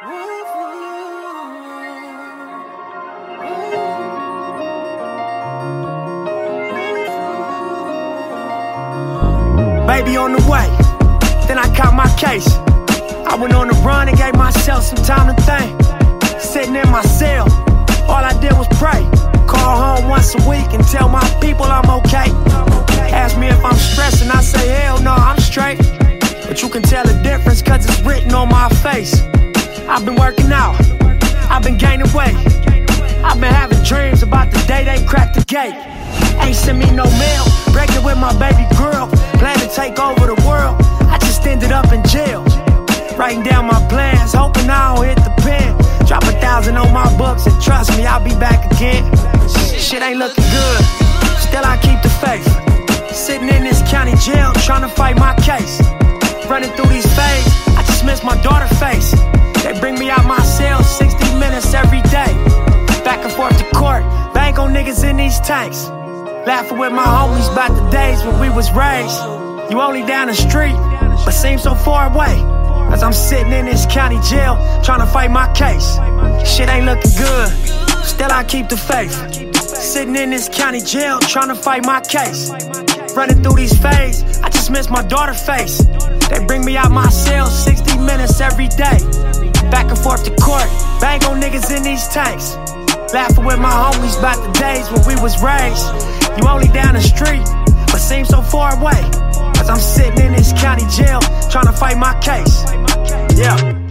Baby on the way, then I caught my case. I went on the run and gave myself some time to think. Sitting in my cell, all I did was pray. Call home once a week and tell my people I'm okay. Ask me if I'm stressing, I say hell no, I'm straight. But you can tell the difference cause it's written on my face. I've been working out, I've been gaining weight. I've been having dreams about the day they crack the gate. Ain't send me no mail, breaking with my baby girl. Plan to take over the world, I just ended up in jail. Writing down my plans, hoping I don't hit the pen. Drop 1,000 on my books and trust me, I'll be back again. Shit ain't looking good, still I keep the faith. Sitting in this county jail, trying to fight my case. Running through these phases, I just miss my daughter's face. They bring me out my cell 60 minutes every day. Back and forth to court, bang on niggas in these tanks. Laughing with my homies about the days when we was raised. You only down the street, but seem so far away. As I'm sitting in this county jail, trying to fight my case. Shit ain't looking good, still I keep the faith. Sitting in this county jail, trying to fight my case. Running through these phases, I just miss my daughter's face. They bring me out my cell 60 minutes every day. Back and forth to court, bang on niggas in these tanks. Laughing with my homies about the days when we was raised. You only down the street, but seem so far away. As I'm sitting in this county jail, trying to fight my case. Yeah.